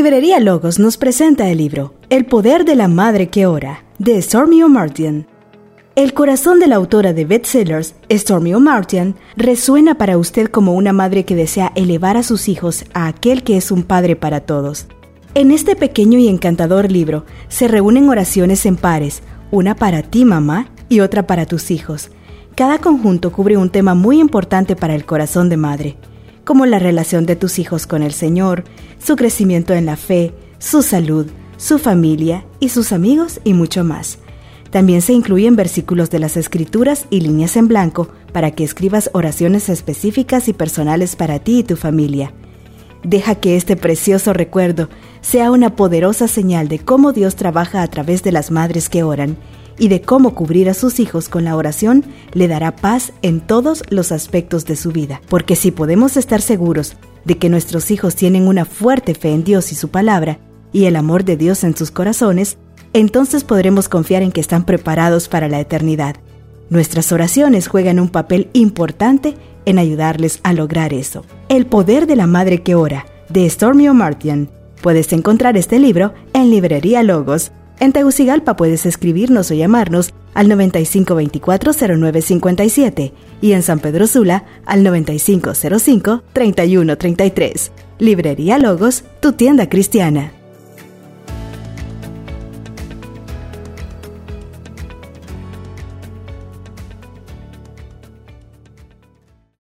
Librería Logos nos presenta el libro El poder de la madre que ora, de Stormie Omartian. El corazón de la autora de bestsellers, Stormie Omartian, resuena para usted como una madre que desea elevar a sus hijos a aquel que es un padre para todos. En este pequeño y encantador libro se reúnen oraciones en pares, una para ti, mamá, y otra para tus hijos. Cada conjunto cubre un tema muy importante para el corazón de madre, como la relación de tus hijos con el Señor, su crecimiento en la fe, su salud, su familia y sus amigos y mucho más. También se incluyen versículos de las Escrituras y líneas en blanco para que escribas oraciones específicas y personales para ti y tu familia. Deja que este precioso recuerdo sea una poderosa señal de cómo Dios trabaja a través de las madres que oran y de cómo cubrir a sus hijos con la oración le dará paz en todos los aspectos de su vida. Porque si podemos estar seguros de que nuestros hijos tienen una fuerte fe en Dios y su palabra y el amor de Dios en sus corazones, entonces podremos confiar en que están preparados para la eternidad. Nuestras oraciones juegan un papel importante en ayudarles a lograr eso. El poder de la madre que ora, de Stormie Omartian. Puedes encontrar este libro en Librería Logos. En Tegucigalpa puedes escribirnos o llamarnos al 9524-0957 y en San Pedro Sula al 9505-3133. Librería Logos, tu tienda cristiana.